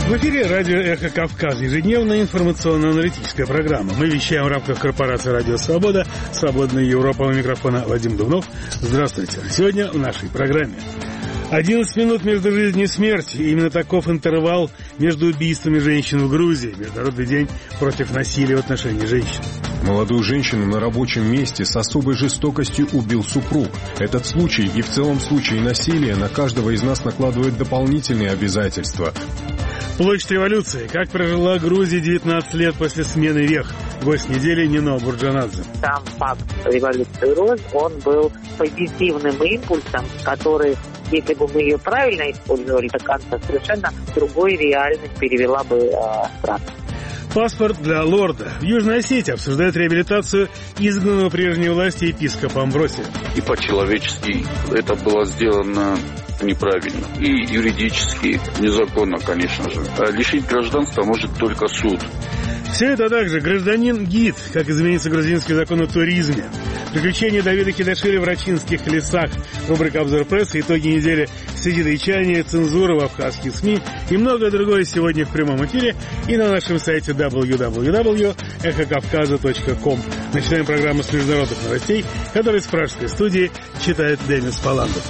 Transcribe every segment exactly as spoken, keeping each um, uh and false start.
В эфире радио «Эхо Кавказа», ежедневная информационно-аналитическая программа. Мы вещаем в рамках корпорации «Радио Свобода», «Свободная Европа». У микрофона Вадим Дубнов. Здравствуйте. Сегодня в нашей программе. одиннадцать минут между жизнью и смертью. Именно таков интервал между убийствами женщин в Грузии. Международный день против насилия в отношении женщин. Молодую женщину на рабочем месте с особой жестокостью убил супруг. Этот случай и в целом случай насилия на каждого из нас накладывает дополнительные обязательства. Площадь революции. Как прожила Грузия девятнадцать лет после смены вех? Гость недели Нино Бурджанадзе. Сам факт революции роз, он был позитивным импульсом, который, если бы мы ее правильно использовали до конца, совершенно другой реальность перевела бы э, страну. Паспорт для лорда. В Южной Осетии обсуждают реабилитацию изгнанного прежней власти епископа Амбросия. И по-человечески это было сделано неправильно. И юридически незаконно, конечно же. А лишить гражданства может только суд. Все это также гражданин-гид, как изменится грузинский закон о туризме. Приключения Давида Хидашвили в рачинских лесах. Рубрика «Обзор прессы», итоги недели сидеичания, цензура в абхазских СМИ и многое другое сегодня в прямом эфире и на нашем сайте дабл ю дабл ю дабл ю точка эхо кавказа точка ком. Начинаем программу с международных новостей, которые с пражской студии читает Денис Паландов.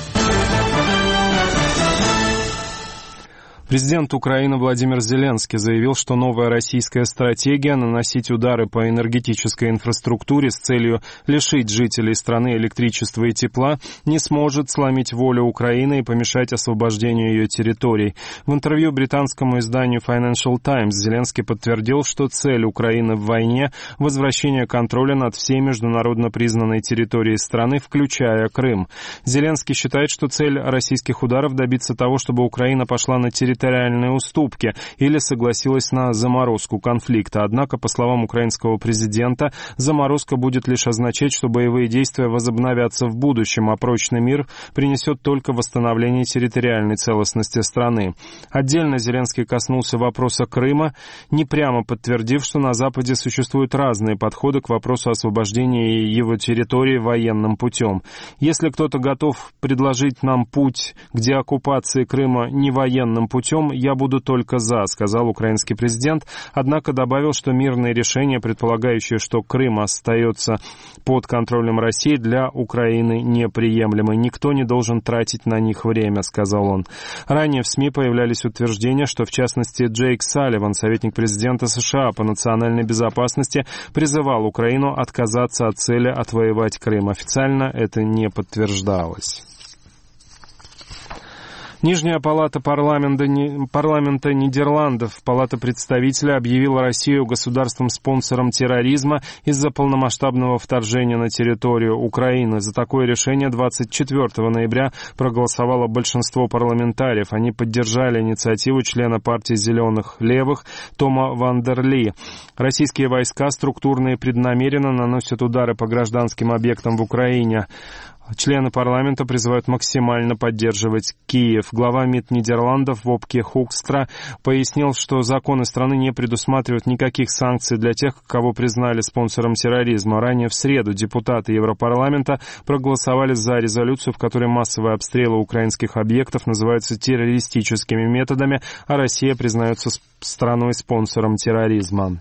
Президент Украины Владимир Зеленский заявил, что новая российская стратегия наносить удары по энергетической инфраструктуре с целью лишить жителей страны электричества и тепла не сможет сломить волю Украины и помешать освобождению ее территорий. В интервью британскому изданию Financial Times Зеленский подтвердил, что цель Украины в войне – возвращение контроля над всей международно признанной территорией страны, включая Крым. Зеленский считает, что цель российских ударов – добиться того, чтобы Украина пошла на территорию территориальные уступки или согласилась на заморозку конфликта. Однако, по словам украинского президента, заморозка будет лишь означать, что боевые действия возобновятся в будущем, а прочный мир принесет только восстановление территориальной целостности страны. Отдельно Зеленский коснулся вопроса Крыма, не прямо подтвердив, что на Западе существуют разные подходы к вопросу освобождения его территории военным путем. Если кто-то готов предложить нам путь к деоккупации Крыма не военным путем, я буду только за, сказал украинский президент, однако добавил, что мирные решения, предполагающие, что Крым остается под контролем России, для Украины неприемлемы. Никто не должен тратить на них время, сказал он. Ранее в СМИ появлялись утверждения, что в частности Джейк Салливан, советник президента США по национальной безопасности, призывал Украину отказаться от цели отвоевать Крым. Официально это не подтверждалось. Нижняя палата парламента, парламента Нидерландов, Палата представителей, объявила Россию государством-спонсором терроризма из-за полномасштабного вторжения на территорию Украины. За такое решение двадцать четвёртого ноября проголосовало большинство парламентариев. Они поддержали инициативу члена партии «Зеленых левых» Тома Вандерли. Российские войска структурно и преднамеренно наносят удары по гражданским объектам в Украине. Члены парламента призывают максимально поддерживать Киев. Глава МИД Нидерландов Вопке Хукстра пояснил, что законы страны не предусматривают никаких санкций для тех, кого признали спонсором терроризма. Ранее в среду депутаты Европарламента проголосовали за резолюцию, в которой массовые обстрелы украинских объектов называются террористическими методами, а Россия признается страной-спонсором терроризма.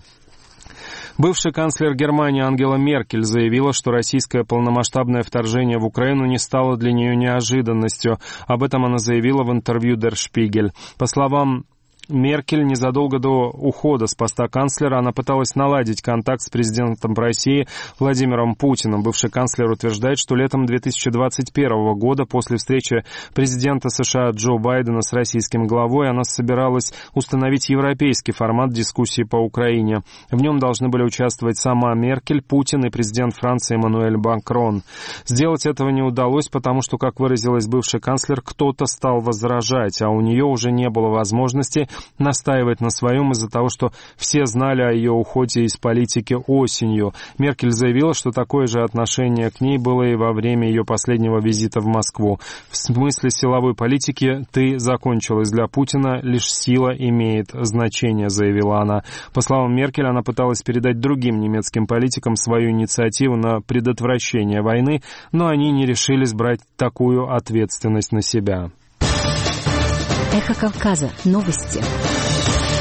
Бывший канцлер Германии Ангела Меркель заявила, что российское полномасштабное вторжение в Украину не стало для нее неожиданностью. Об этом она заявила в интервью Der Spiegel. По словам Меркель, незадолго до ухода с поста канцлера она пыталась наладить контакт с президентом России Владимиром Путиным. Бывший канцлер утверждает, что летом две тысячи двадцать первого года после встречи президента США Джо Байдена с российским главой она собиралась установить европейский формат дискуссии по Украине. В нем должны были участвовать сама Меркель, Путин и президент Франции Эммануэль Макрон. Сделать этого не удалось, потому что, как выразилась бывший канцлер, кто-то стал возражать, а у нее уже не было возможности настаивать на своем из-за того, что все знали о ее уходе из политики осенью. Меркель заявила, что такое же отношение к ней было и во время ее последнего визита в Москву. В смысле силовой политики «ты закончилась для Путина, лишь сила имеет значение», заявила она. По словам Меркель, она пыталась передать другим немецким политикам свою инициативу на предотвращение войны, но они не решились брать такую ответственность на себя. Эхо Кавказа. Новости.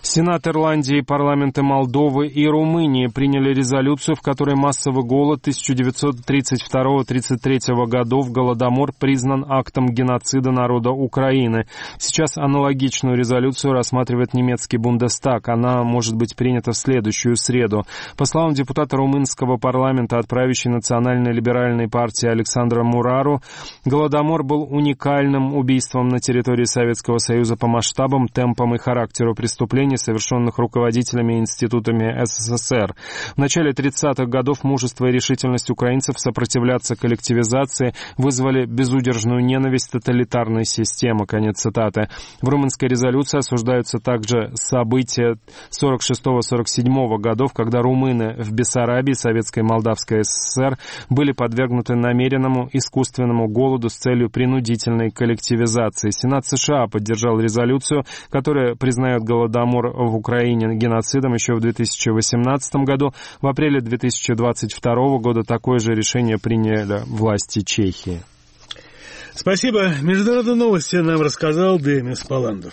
Сенат Ирландии, парламенты Молдовы и Румынии приняли резолюцию, в которой массовый голод тысяча девятьсот тридцать второго — тридцать третьего годов, Голодомор, признан актом геноцида народа Украины. Сейчас аналогичную резолюцию рассматривает немецкий Бундестаг. Она может быть принята в следующую среду. По словам депутата румынского парламента от правящей национальной либеральной партии Александра Мурару, Голодомор был уникальным убийством на территории Советского Союза по масштабам, темпам и характеру преступлений, совершенных руководителями и институтами СССР. В начале тридцатых годов мужество и решительность украинцев сопротивляться коллективизации вызвали безудержную ненависть тоталитарной системы. Конец цитаты. В румынской резолюции осуждаются также события сорок шестого — сорок седьмого годов, когда румыны в Бессарабии, Советской Молдавской ССР, были подвергнуты намеренному искусственному голоду с целью принудительной коллективизации. Сенат США поддержал резолюцию, которая признает Голодомор в Украине геноцидом еще в две тысячи восемнадцатом году. В апреле две тысячи двадцать второго года такое же решение приняли власти Чехии. Спасибо. Международные новости нам рассказал Демис Паландов.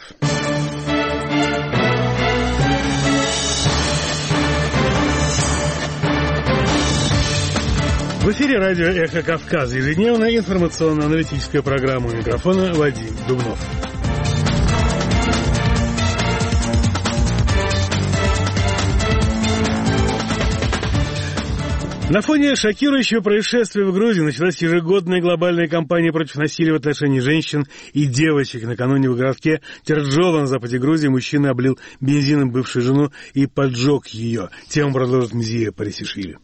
В эфире радио «Эхо Кавказа». Ежедневная информационно-аналитическая программа. У микрофона Вадим Дубнов. На фоне шокирующего происшествия в Грузии началась ежегодная глобальная кампания против насилия в отношении женщин и девочек. Накануне в городке Терджола на западе Грузии мужчина облил бензином бывшую жену и поджег ее. Тему продолжит Мзия Парисишвили.